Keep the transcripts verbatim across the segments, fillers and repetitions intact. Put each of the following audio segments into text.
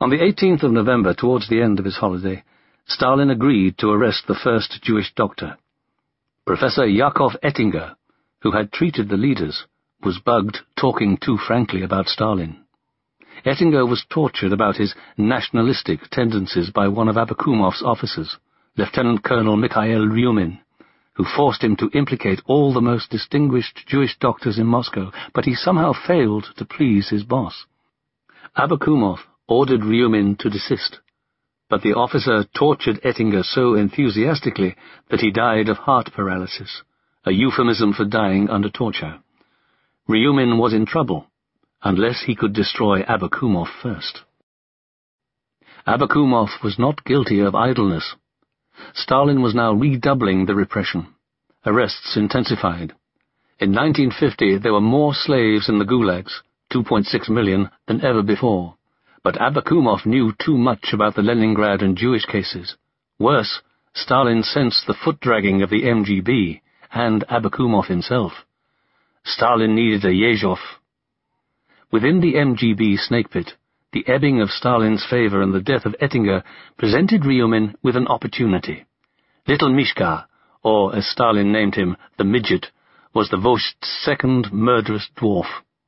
On the eighteenth of November, towards the end of his holiday, Stalin agreed to arrest the first Jewish doctor. Professor Yakov Ettinger, who had treated the leaders, was bugged talking too frankly about Stalin. Ettinger was tortured about his nationalistic tendencies by one of Abakumov's officers, Lieutenant Colonel Mikhail Ryumin, who forced him to implicate all the most distinguished Jewish doctors in Moscow, but he somehow failed to please his boss. Abakumov ordered Ryumin to desist, but the officer tortured Ettinger so enthusiastically that he died of heart paralysis, a euphemism for dying under torture. Ryumin was in trouble, unless he could destroy Abakumov first. Abakumov was not guilty of idleness. Stalin was now redoubling the repression. Arrests intensified. In nineteen fifty there were more slaves in the gulags, two point six million, than ever before. But Abakumov knew too much about the Leningrad and Jewish cases. Worse, Stalin sensed the foot-dragging of the M G B and Abakumov himself. Stalin needed a Yezhov. Within the M G B snake pit, the ebbing of Stalin's favor and the death of Ettinger presented Ryumin with an opportunity. Little Mishka, or as Stalin named him, the Midget, was the Vozht's second murderous dwarf.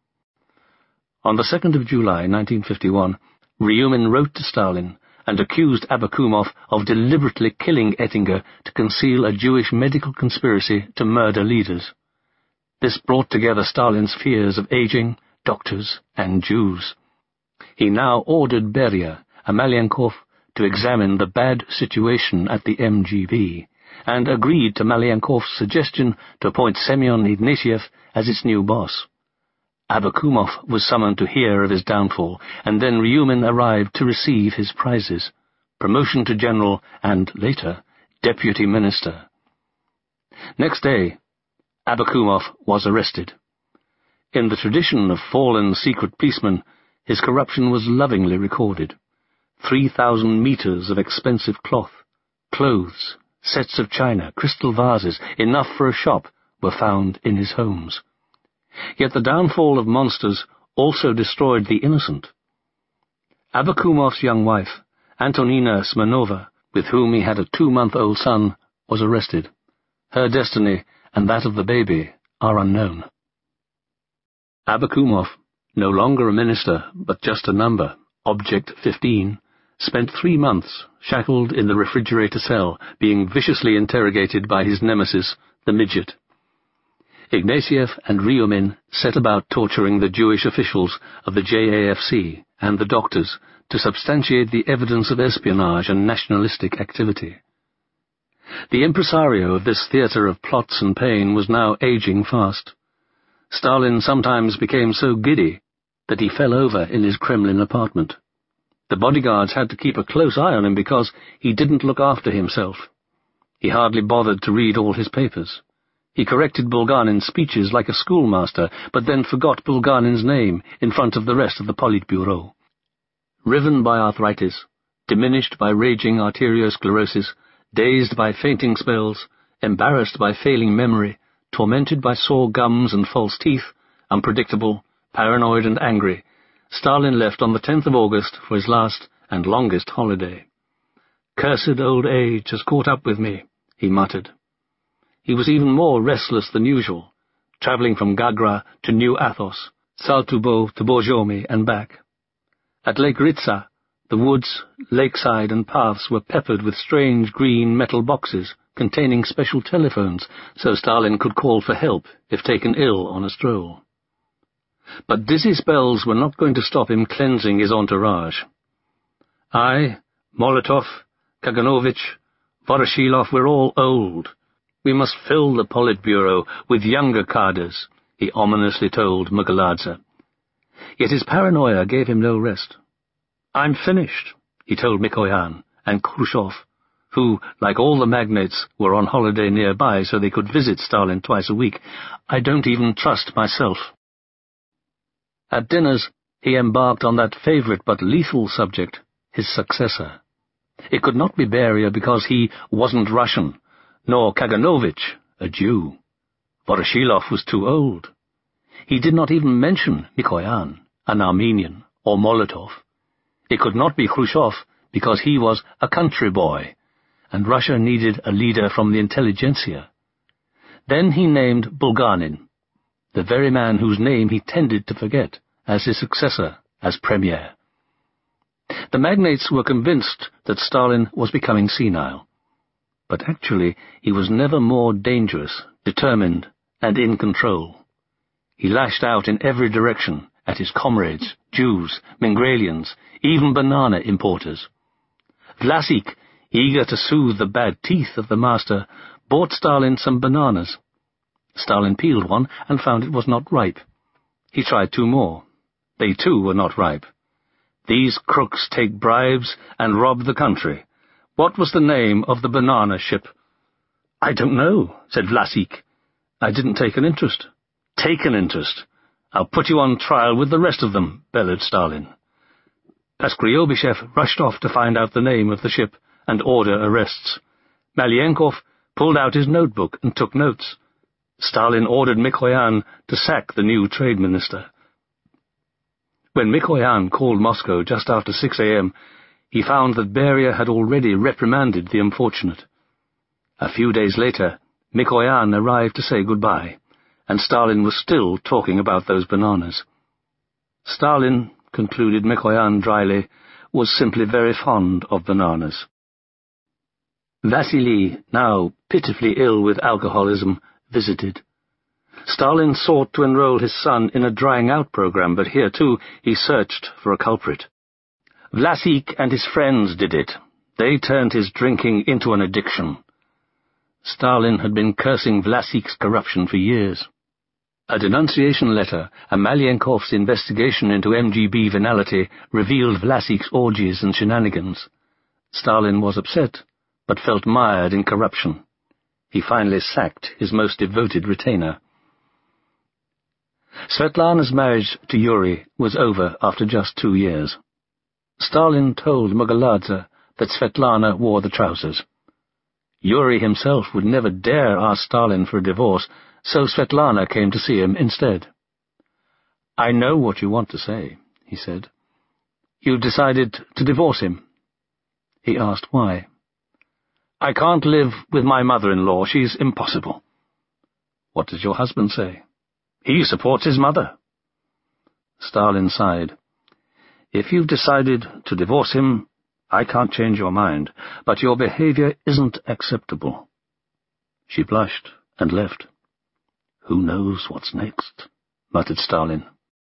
On the second of July, nineteen fifty-one, Ryumin wrote to Stalin and accused Abakumov of deliberately killing Ettinger to conceal a Jewish medical conspiracy to murder leaders. This brought together Stalin's fears of aging, doctors, and Jews. He now ordered Beria and Malyankov to examine the bad situation at the M G B, and agreed to Malyankov's suggestion to appoint Semyon Ignatiev as its new boss. Abakumov was summoned to hear of his downfall, and then Ryumin arrived to receive his prizes, promotion to general and, later, deputy minister. Next day, Abakumov was arrested. In the tradition of fallen secret policemen, his corruption was lovingly recorded. Three thousand meters of expensive cloth, clothes, sets of china, crystal vases, enough for a shop, were found in his homes. Yet the downfall of monsters also destroyed the innocent. Abakumov's young wife, Antonina Smirnova, with whom he had a two-month-old son, was arrested. Her destiny and that of the baby are unknown. Abakumov, no longer a minister, but just a number, Object fifteen, spent three months shackled in the refrigerator cell, being viciously interrogated by his nemesis, the Midget. Ignatiev and Ryumin set about torturing the Jewish officials of the J A F C and the doctors to substantiate the evidence of espionage and nationalistic activity. The impresario of this theatre of plots and pain was now aging fast. Stalin sometimes became so giddy that he fell over in his Kremlin apartment. The bodyguards had to keep a close eye on him because he didn't look after himself. He hardly bothered to read all his papers. He corrected Bulganin's speeches like a schoolmaster, but then forgot Bulganin's name in front of the rest of the Politburo. Riven by arthritis, diminished by raging arteriosclerosis, dazed by fainting spells, embarrassed by failing memory, tormented by sore gums and false teeth, unpredictable, paranoid and angry, Stalin left on the tenth of August for his last and longest holiday. "Cursed old age has caught up with me," he muttered. He was even more restless than usual, travelling from Gagra to New Athos, Saltubo to Borjomi and back. At Lake Ritsa, the woods, lakeside and paths were peppered with strange green metal boxes containing special telephones, so Stalin could call for help if taken ill on a stroll. But dizzy spells were not going to stop him cleansing his entourage. I, Molotov, Kaganovich, Voroshilov were all old. We must fill the Politburo with younger cadres, he ominously told Mugaladze. Yet his paranoia gave him no rest. I'm finished, he told Mikoyan and Khrushchev, who, like all the magnates, were on holiday nearby so they could visit Stalin twice a week. I don't even trust myself. At dinners, he embarked on that favourite but lethal subject, his successor. It could not be Beria because he wasn't Russian, nor Kaganovich, a Jew. Voroshilov was too old. He did not even mention Mikoyan, an Armenian, or Molotov. It could not be Khrushchev because he was a country boy, and Russia needed a leader from the intelligentsia. Then he named Bulganin, the very man whose name he tended to forget, as his successor as premier. The magnates were convinced that Stalin was becoming senile, but actually he was never more dangerous, determined, and in control. He lashed out in every direction at his comrades, Jews, Mingrelians, even banana importers. Vlasik, eager to soothe the bad teeth of the master, bought Stalin some bananas. Stalin peeled one and found it was not ripe. He tried two more. They too were not ripe. These crooks take bribes and rob the country. What was the name of the banana ship? I don't know, said Vlasik. I didn't take an interest. Take an interest. I'll put you on trial with the rest of them, bellowed Stalin. Paskryobyshev rushed off to find out the name of the ship and order arrests. Malyenkov pulled out his notebook and took notes. Stalin ordered Mikoyan to sack the new trade minister. When Mikoyan called Moscow just after six a m, he found that Beria had already reprimanded the unfortunate. A few days later, Mikoyan arrived to say goodbye, and Stalin was still talking about those bananas. Stalin, concluded Mikoyan dryly, was simply very fond of bananas. Vasily, now pitifully ill with alcoholism, visited. Stalin sought to enroll his son in a drying-out program, but here, too, he searched for a culprit. Vlasik and his friends did it. They turned his drinking into an addiction. Stalin had been cursing Vlasik's corruption for years. A denunciation letter and Malyenkov's investigation into M G B venality revealed Vlasik's orgies and shenanigans. Stalin was upset, but felt mired in corruption. He finally sacked his most devoted retainer. Svetlana's marriage to Yuri was over after just two years. Stalin told Mugaladze that Svetlana wore the trousers. Yuri himself would never dare ask Stalin for a divorce, so Svetlana came to see him instead. "I know what you want to say," he said. "You've decided to divorce him?" He asked why. "I can't live with my mother-in-law. She's impossible." "What does your husband say?" "He supports his mother." Stalin sighed. "If you've decided to divorce him, I can't change your mind, but your behavior isn't acceptable." She blushed and left. "Who knows what's next?" muttered Stalin.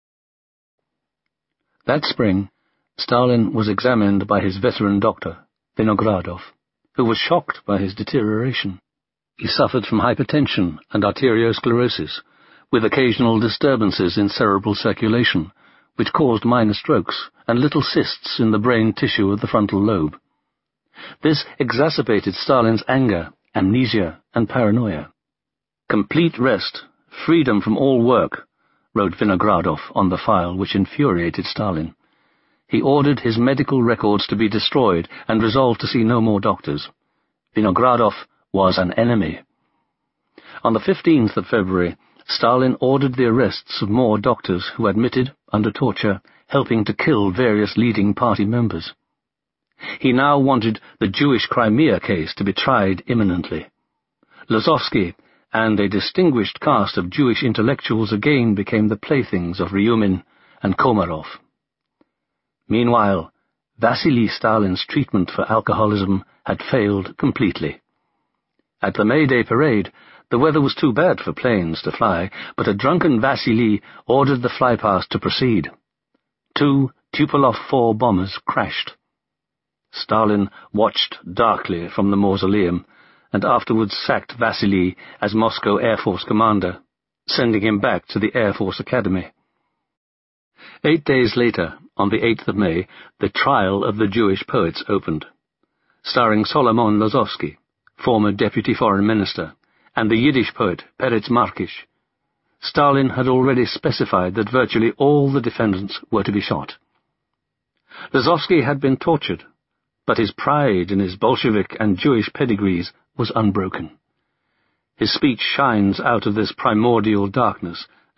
That spring, Stalin was examined by his veteran doctor, Vinogradov, who was shocked by his deterioration. He suffered from hypertension and arteriosclerosis, with occasional disturbances in cerebral circulation, which caused minor strokes and little cysts in the brain tissue of the frontal lobe. This exacerbated Stalin's anger, amnesia, and paranoia. "Complete rest, freedom from all work," wrote Vinogradov on the file, which infuriated Stalin. He ordered his medical records to be destroyed and resolved to see no more doctors. Vinogradov was an enemy. On the fifteenth of February, Stalin ordered the arrests of more doctors who admitted, under torture, helping to kill various leading party members. He now wanted the Jewish Crimea case to be tried imminently. Lozovsky and a distinguished cast of Jewish intellectuals again became the playthings of Ryumin and Komarov. Meanwhile, Vasily Stalin's treatment for alcoholism had failed completely. At the May Day parade, the weather was too bad for planes to fly, but a drunken Vasily ordered the flypast to proceed. Two Tupolev four bombers crashed. Stalin watched darkly from the mausoleum, and afterwards sacked Vasily as Moscow Air Force commander, sending him back to the Air Force Academy. Eight days later, on the eighth of May, the trial of the Jewish poets opened, starring Solomon Lozovsky, former deputy foreign minister, and the Yiddish poet Peretz Markish. Stalin had already specified that virtually all the defendants were to be shot. Lozovsky had been tortured, but his pride in his Bolshevik and Jewish pedigrees was unbroken. His speech shines out of this primordial darkness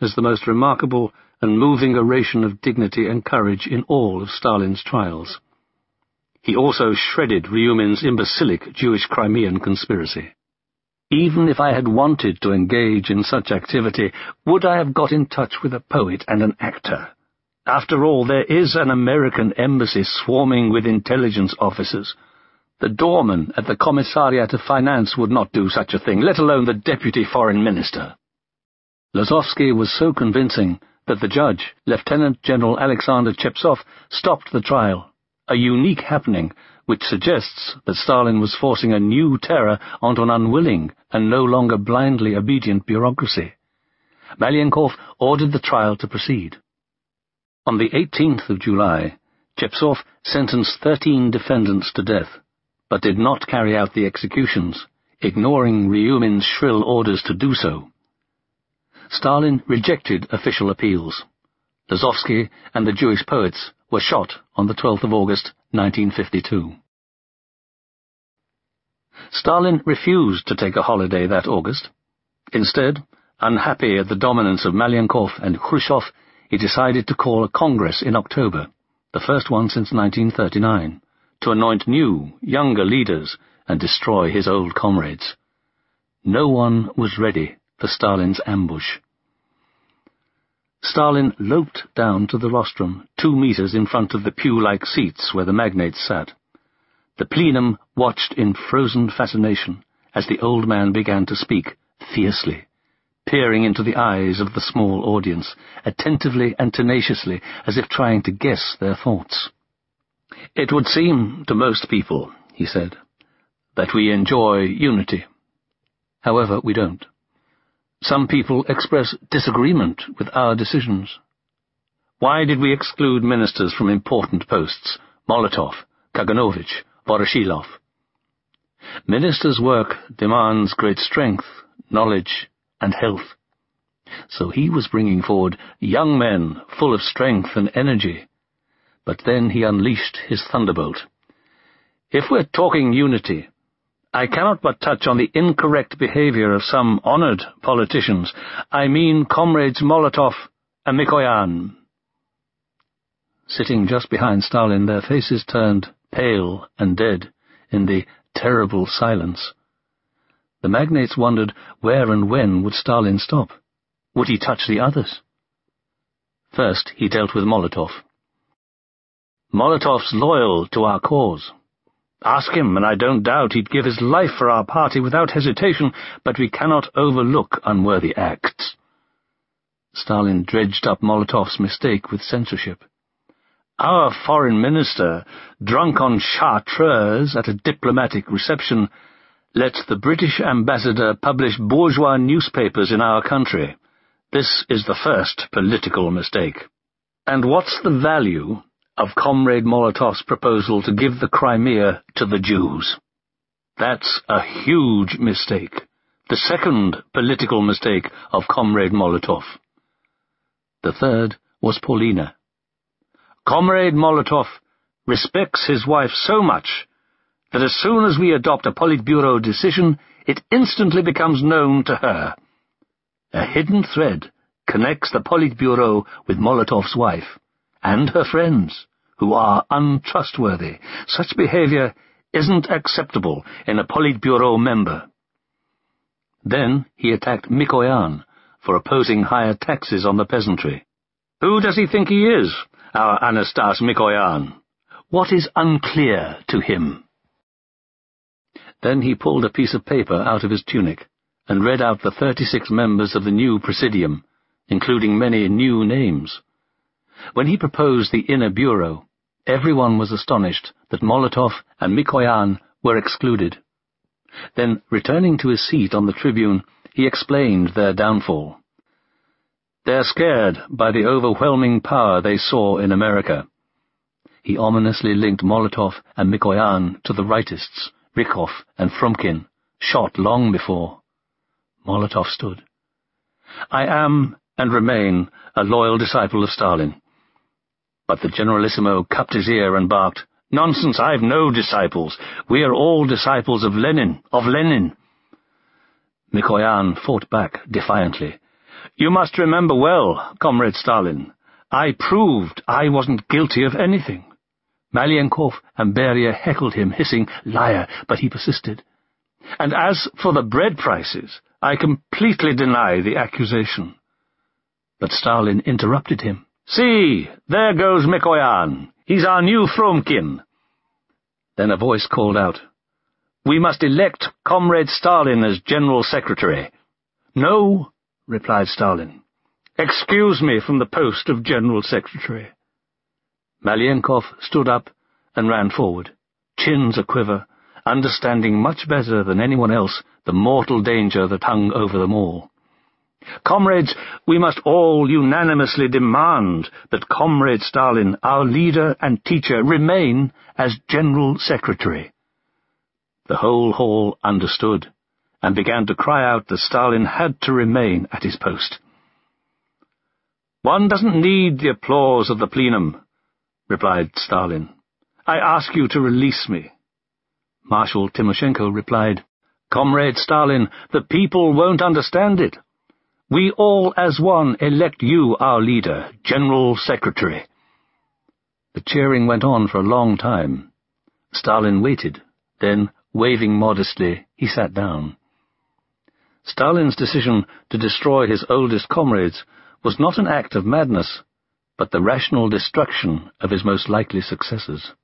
as the most remarkable and moving oration of dignity and courage in all of Stalin's trials. He also shredded Ryumin's imbecilic Jewish Crimean conspiracy. Even if I had wanted to engage in such activity, would I have got in touch with a poet and an actor? After all, there is an American embassy swarming with intelligence officers. The doorman at the Commissariat of Finance would not do such a thing, let alone the deputy foreign minister. Lazovsky was so convincing that the judge, Lieutenant General Alexander Chepsov, stopped the trial, a unique happening which suggests that Stalin was forcing a new terror onto an unwilling and no longer blindly obedient bureaucracy. Malyankov ordered the trial to proceed. On the eighteenth of July, Chepsov sentenced thirteen defendants to death, but did not carry out the executions, ignoring Ryumin's shrill orders to do so. Stalin rejected official appeals. Lazovsky and the Jewish poets were shot on the twelfth of August, nineteen fifty-two. Stalin refused to take a holiday that August. Instead, unhappy at the dominance of Malyankov and Khrushchev, he decided to call a Congress in October, the first one since nineteen thirty-nine, to anoint new, younger leaders and destroy his old comrades. No one was ready for Stalin's ambush. Stalin loped down to the rostrum, two meters in front of the pew-like seats where the magnates sat. The plenum watched in frozen fascination as the old man began to speak fiercely, peering into the eyes of the small audience, attentively and tenaciously, as if trying to guess their thoughts. "It would seem to most people," he said, "that we enjoy unity. However, we don't. Some people express disagreement with our decisions. Why did we exclude ministers from important posts, Molotov, Kaganovich, Voroshilov? Ministers' work demands great strength, knowledge, and health. So he was bringing forward young men full of strength and energy. But then he unleashed his thunderbolt. If we're talking unity, I cannot but touch on the incorrect behavior of some honored politicians. I mean comrades Molotov and Mikoyan." Sitting just behind Stalin, their faces turned pale and dead in the terrible silence. The magnates wondered where and when would Stalin stop. Would he touch the others? First, he dealt with Molotov. "Molotov's loyal to our cause. Ask him, and I don't doubt he'd give his life for our party without hesitation, but we cannot overlook unworthy acts." Stalin dredged up Molotov's mistake with censorship. "Our foreign minister, drunk on chartreuse at a diplomatic reception, let the British ambassador publish bourgeois newspapers in our country. This is the first political mistake. And what's the value of Comrade Molotov's proposal to give the Crimea to the Jews? That's a huge mistake, the second political mistake of Comrade Molotov." The third was Paulina. "Comrade Molotov respects his wife so much that as soon as we adopt a Politburo decision, it instantly becomes known to her. A hidden thread connects the Politburo with Molotov's wife and her friends, who are untrustworthy. Such behavior isn't acceptable in a Politburo member." Then he attacked Mikoyan for opposing higher taxes on the peasantry. "Who does he think he is, our Anastas Mikoyan? What is unclear to him?" Then he pulled a piece of paper out of his tunic and read out the thirty-six members of the new Presidium, including many new names. When he proposed the Inner Bureau, everyone was astonished that Molotov and Mikoyan were excluded. Then, returning to his seat on the tribune, he explained their downfall. "They're scared by the overwhelming power they saw in America." He ominously linked Molotov and Mikoyan to the rightists, Rykov and Frumkin, shot long before. Molotov stood. "I am, and remain, a loyal disciple of Stalin." But the Generalissimo cupped his ear and barked, "Nonsense, I've no disciples. We are all disciples of Lenin, of Lenin." Mikoyan fought back defiantly. You must remember well, Comrade Stalin, I proved I wasn't guilty of anything. Malenkov and Beria heckled him, hissing, "Liar," but he persisted. And as for the bread prices, I completely deny the accusation. But Stalin interrupted him. "See, there goes Mikoyan. He's our new Fromkin." Then a voice called out, "We must elect Comrade Stalin as General Secretary." "No," replied Stalin. "Excuse me from the post of General Secretary." Malenkov stood up and ran forward, chins a-quiver, understanding much better than anyone else the mortal danger that hung over them all. "Comrades, we must all unanimously demand that Comrade Stalin, our leader and teacher, remain as General Secretary." The whole hall understood, and began to cry out that Stalin had to remain at his post. "One doesn't need the applause of the plenum," replied Stalin. "I ask you to release me." Marshal Timoshenko replied, "Comrade Stalin, the people won't understand it. We all as one elect you our leader, General Secretary." The cheering went on for a long time. Stalin waited, then, waving modestly, he sat down. Stalin's decision to destroy his oldest comrades was not an act of madness, but the rational destruction of his most likely successors.